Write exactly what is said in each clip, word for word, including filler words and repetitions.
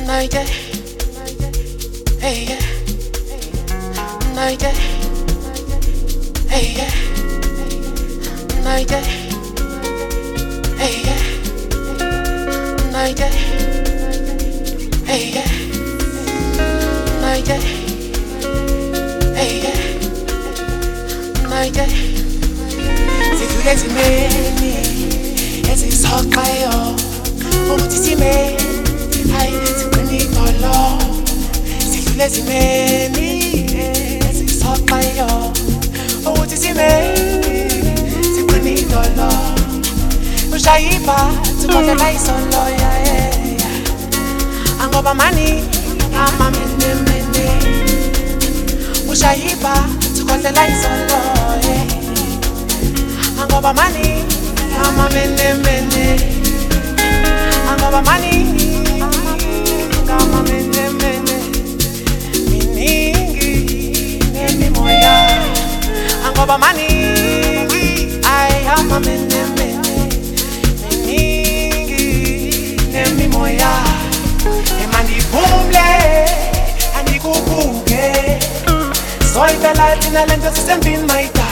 night, yeah. Hey, yeah. Night, yeah. Hey, yeah. Night, yeah. Hey, yeah. Night, yeah. Hey, yeah. Night, yeah. Hey, yeah. Night, yeah. Sidlule zimeni ezisoxayo ukuthi sime hayi siqinidolo. Sidlule zimeni ezisoxayo ukuthi sime siqinidolo. Ushayiba tukholela isolo ya yeah. Angoba mani ama mene mene. Ushayiba tukholela isolo yeah. Angoba mani ama mene mene. Angoba mani ama mene mene. Miningi nemi moya. Angoba mani ay ama mene mene. Miningi nemi moya. Emandi bumble andi kubuke. Soy de la tina lenta se sembin maita.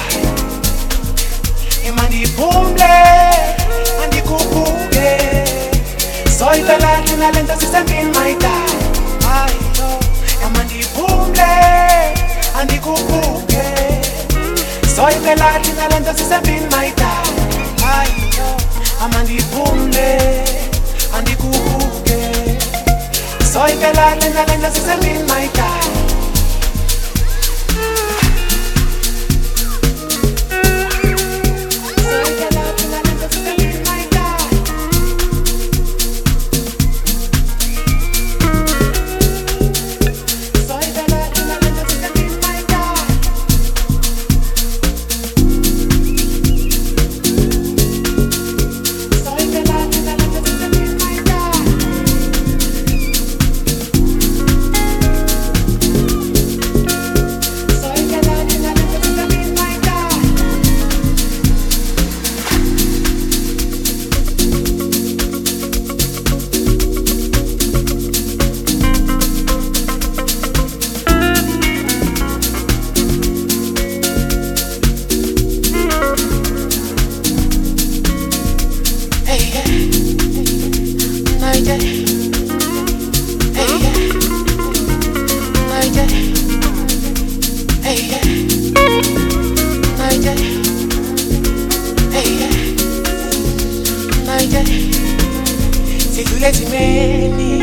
Emandi bumble andi kubuke. Soy de la tina lenta se sembin maita. Ay yo. Emandi bumble andi kubuke. Soy de la tina lenta se sembin maita. Ay yo. Amandi bumble andi kubuke. Soy de la tina lenta se sembin maita. Sidlule zimeni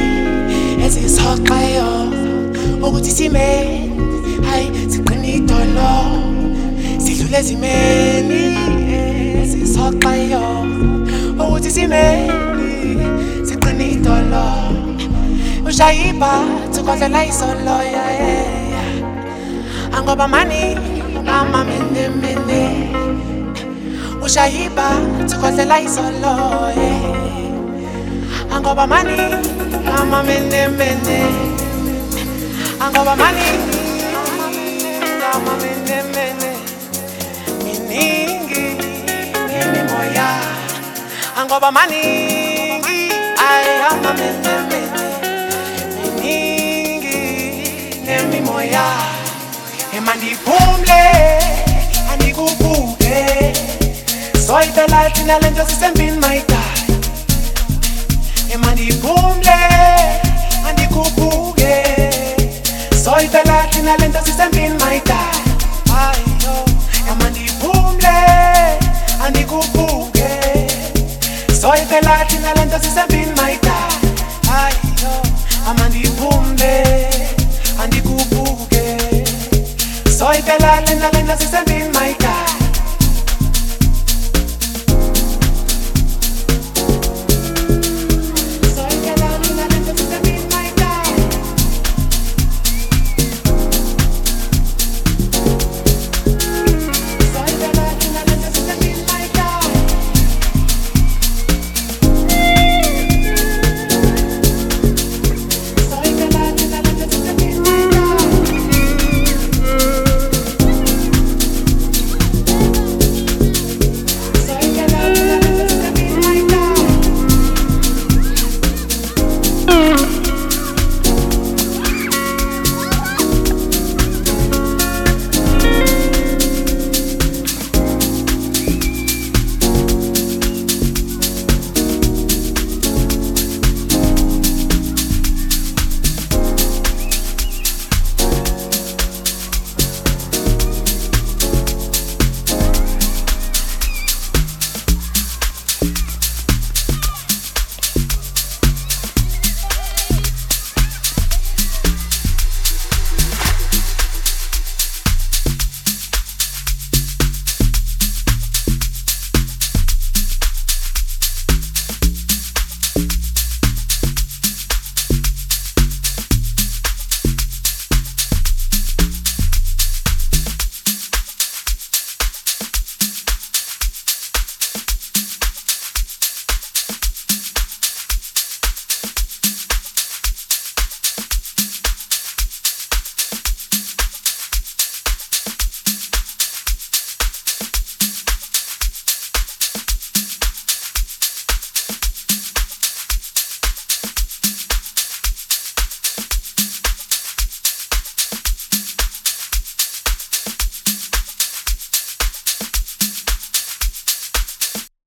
ezisoxayo ukuthi sime hayi siqinidolo. Sidlule zimeni ezisoxayo ukuthi sime siqinidolo. Ushayiba tukholela isolo ya yeah. Angoba mani ama mene mene. Ushayiba tukholela isolo yeah. Angoba mani ama mene mene. Angoba mani ama mene mene. Miningi nemi moya. Angoba mani ay ama mene mene. Miningi nemi moya. Emandi bumble andi kubuke. Soy de la tina lenta se sembin maita. Emandi bumble